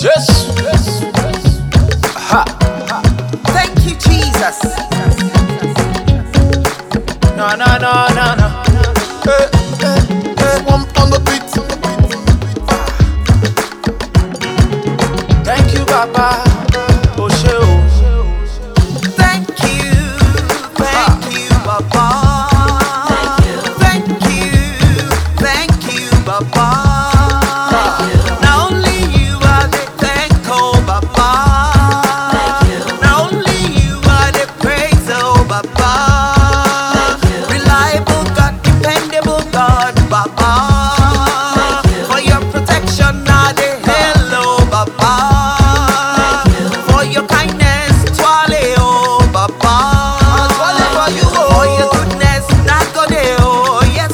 Yes. Ha. Thank you, Jesus. No, no, no, no, no. One on the beat. Thank you, Baba. Oh, shit. Thank you, Baba. Thank you, Baba. Not only you are the thank, oh Baba. Not only you are the praise, oh Baba. Reliable God, dependable God, Baba. For your protection, now the hello, Baba. For your kindness, Twale, oh Baba. For you, For your goodness, not God, oh yes.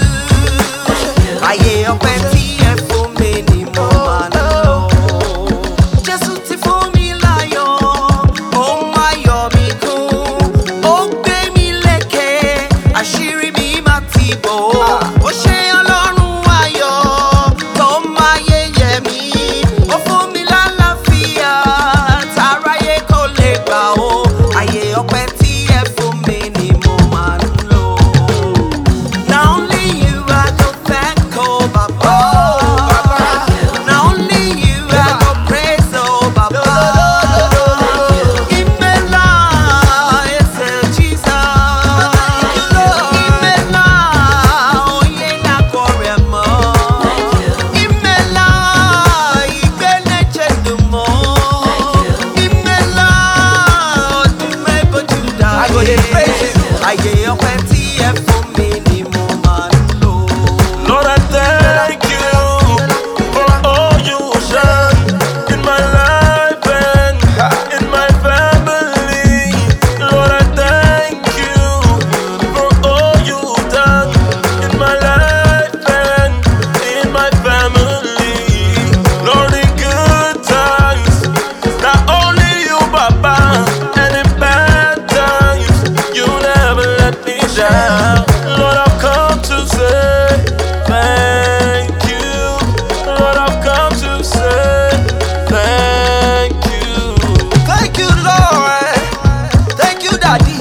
Ayé ọpẹ́ tí ẹ fún mi ni mo máa ń lò. Jésù ti fún mi láyọ̀, ó máa yọ̀ mí kún. Ó gbé mi lékè, àṣírí mi máa ti bò. Ó ṣe Ọlọ́run ayọ̀, tó máa yẹ̀yẹ́ mi. Ó fún mi lálàáfíà, táráyé kò lè gbà ó. Ayé ọpẹ́ tí ẹ fún mi ni mo máa ń lò. Not only you I go thank, oh Baba. Not only you I go praise, oh Baba. Imela, yes, Jesus. Imela, oye na koremo. Imela, igbene chedumo. Imela, odume bojuda. I go dey praise you. Ayé ọpẹ́ tí ẹ fún mi ni mo máa ń lò. Lord, I thank you for all you have done in my life and in my family. Lord, I thank you for all you've done in my life and in my family. Lord, in good times, not only you, Baba, and in bad times, you never let me down. Lord, I've come to say thank you. Lord, I've come to say thank you. Thank you, Lord. Thank you, Daddy.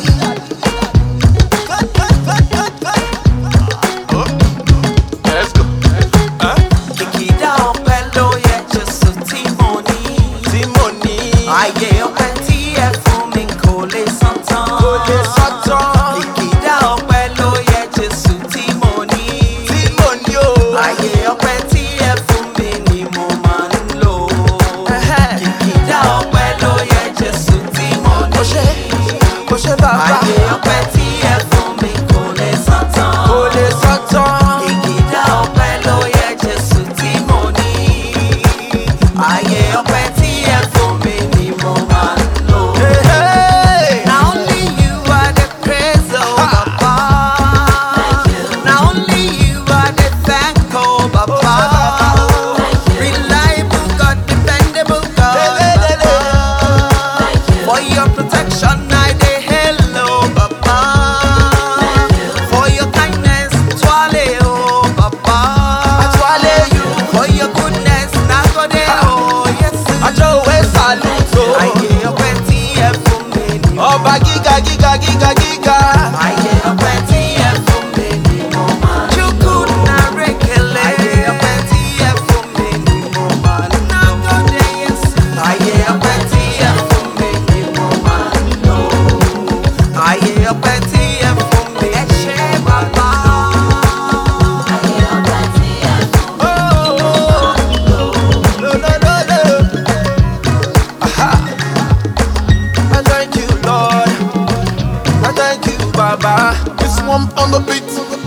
Let's go. Kìkìdá ọpẹ́ ló yẹ Jésù tí mo ní. Ayé ọpẹ́ tí ẹ fún mi kò lè san tán. Kìkìdá ọpẹ́ ló yẹ Jésù tí mo ní. Ayé ọpẹ́ tí ẹ fún mi ni mo máa ń lò. Kìkìdá ọpẹ́ ló yẹ Jésù tí mo ní. Ayé ọpẹ́ tí ẹ fún mi kò lè san tán. Kìkìdá ọpẹ́ ló yẹ Jésù tí mo ní. Ayé ọpẹ́ tí ẹ fún mi ni mo máa ń lò. Not only you are the praise, oh Baba. Not only you are the thank, oh Baba. Reliable God, dependable God, Baba. For your protection, I dey hello, Baba. For your kindness, Twale, oh Baba. For your goodness, Nagode, oh yes. Ayé ọpẹ́ tí ẹ fún mi ni mo Ọba gíga gíga gíga gíga. Ayé ọpẹ́ tí ẹ fún mi ni mo máa ń lò. Chukwu na-rekele. Ayé ọpẹ́ tí ẹ fún mi ni mo máa ń lò. Nagode Yesu. Ayé ọpẹ́ tí ẹ fún mi ni mo máa ń lò. Ayé ọpẹ́ tí ẹ fún mi, ẹ ṣé Baba. Ayé ọpẹ́ tí ẹ fún mi ni mo máa ń lò. Aha. I thank you, Lord. I thank you, Baba. This one on the beat.